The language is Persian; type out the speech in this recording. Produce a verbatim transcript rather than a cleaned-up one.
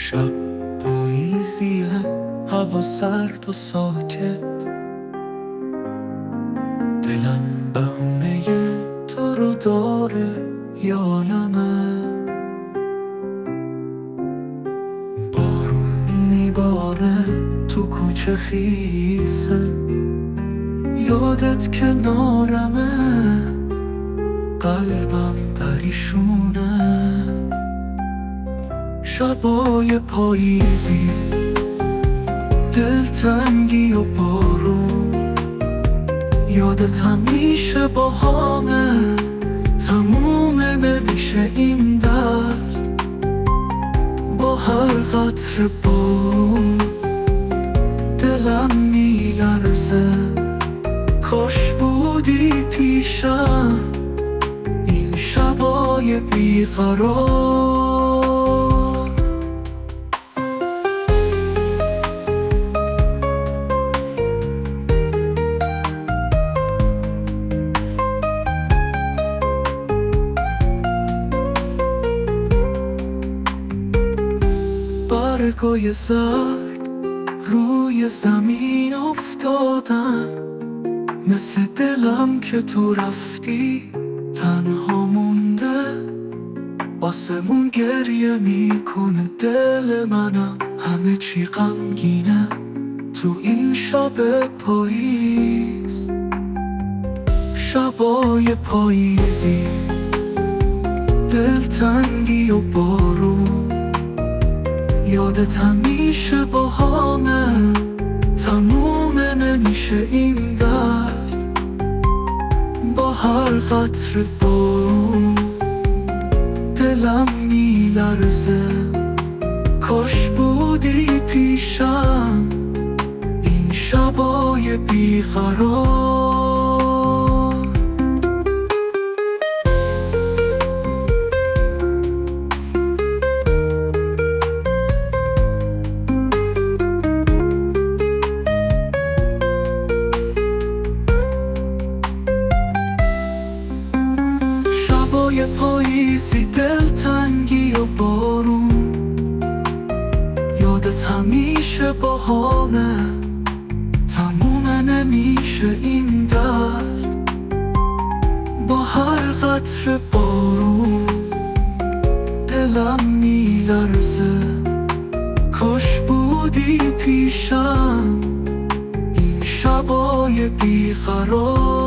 شب پاییزیه، هوا سرد و ساکت، دلم بهونه تو رو داره یا نمه. بارون میباره تو کوچه خیسه، یادت کنارمه، قلبم پریشونه. شبای پاییزی، دلتنگی و بارون، یادت همیشه با همه، تمومه نمیشه این درد. با هر قطره بارون دلم میلرزه، کاش بودی پیشم این شبای بیقرار. برگای زرد روی زمین افتادن، مثل دلم که تو رفتی تنها مونده. آسمون گریه میکنه، دل منم همه چی غمگینه تو این شب پاییز. شبای پاییزی، دلتنگی و بارون، یادت همیشه با همه، تمومه نمیشه این درد. با هر قطره بارون دلم میلرزه، کاش بودی پیشم این شبای بیقرار. شبای پاییزی، دلتنگی و بارون، یادت همیشه با همه، تمومه نمیشه این درد. با هر قطره بارون دلم میلرزه، کاش بودی پیشم این شبای بیقرار.